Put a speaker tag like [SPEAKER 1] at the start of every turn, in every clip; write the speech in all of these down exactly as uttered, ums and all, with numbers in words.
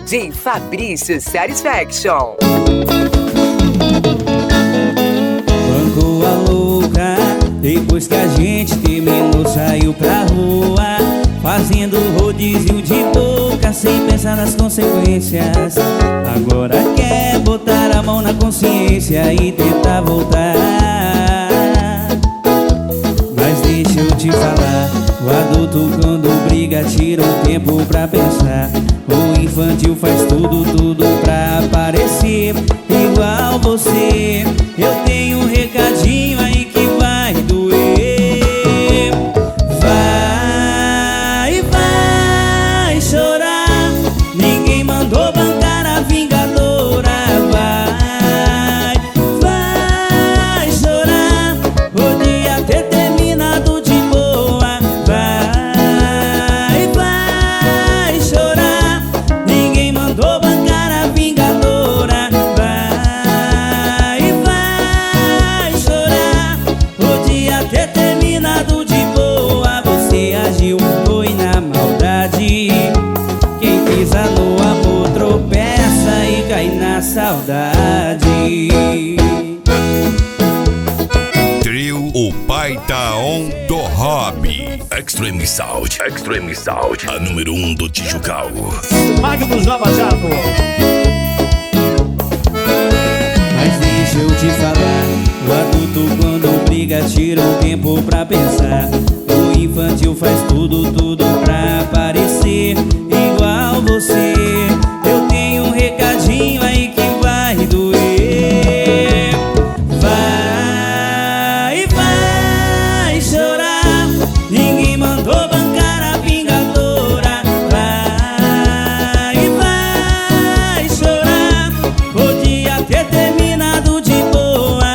[SPEAKER 1] D J Fabrício Satisfaction.
[SPEAKER 2] Bancou a louca, depois que a gente terminou, saiu pra rua, fazendo rodízio de boca, sem pensar nas consequências. Agora quer botar a mão na consciência e tentar voltar. Mas deixa eu te falar, o adulto quando briga tira um tempo pra pensar. O infantil faz tudo, tudo pra aparecer igual você. Eu tenho um recadinho aí que vai doer. Vai, vai chorar, ninguém mandou bancar a vingadora. Vai, vai chorar, podia ter terminado de boa. Vai, vai chorar, ninguém mandou bancar a vingadora. Vai, vai chorar, podia ter terminado de boa. Você agiu, foi na maldade. Quem pisa no amor tropeça e cai na saudade.
[SPEAKER 3] Trio O Pai Tá On do Hobby. Extreme Sound, Extreme Sound, a número um do Tijucal.
[SPEAKER 4] Magnus Lava Jato.
[SPEAKER 2] Mas deixa eu te falar, o adulto quando briga tira um tempo pra pensar. O infantil faz tudo, tudo pra aparecer igual você. Eu tenho um recadinho aí que vai doer. Vai, vai chorar, ninguém mandou bancar a vingadora. Vai, vai chorar, podia ter terminado de boa.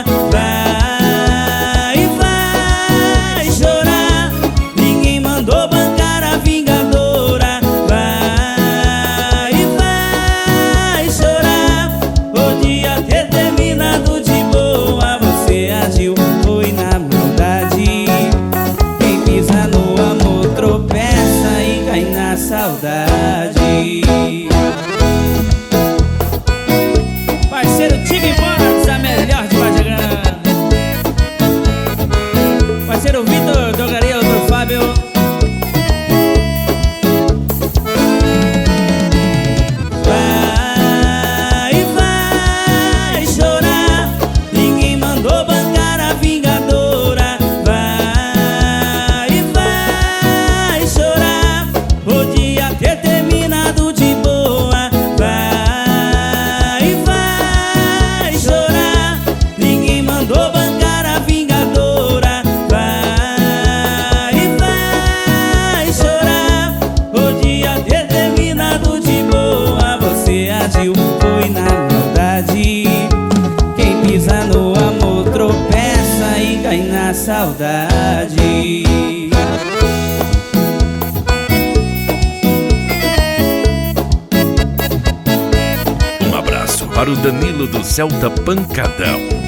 [SPEAKER 2] Vai, vai chorar, ninguém mandou bancar a vingadora. Vai, vai chorar, podia ter terminado de boa. Você agiu, foi na maldade. Quem pisa no amor tropeça e cai na saudade. Parceiro Tigre Bonas, a melhor de Vargem Grande. Parceiro Vitor Drogaria, doutor Fábio. Vai, vai chorar, ninguém mandou bancar a vingadora. Vai, vai chorar, podia ter terminado de boa. Vai, vai chorar, ninguém mandou bancar a vingadora. Vai, vai chorar, podia ter terminado de boa. Você agiu, foi na maldade. Quem pisa no amor tropeça e cai na saudade.
[SPEAKER 3] Um abraço para o Danilo do Celta Pancadão.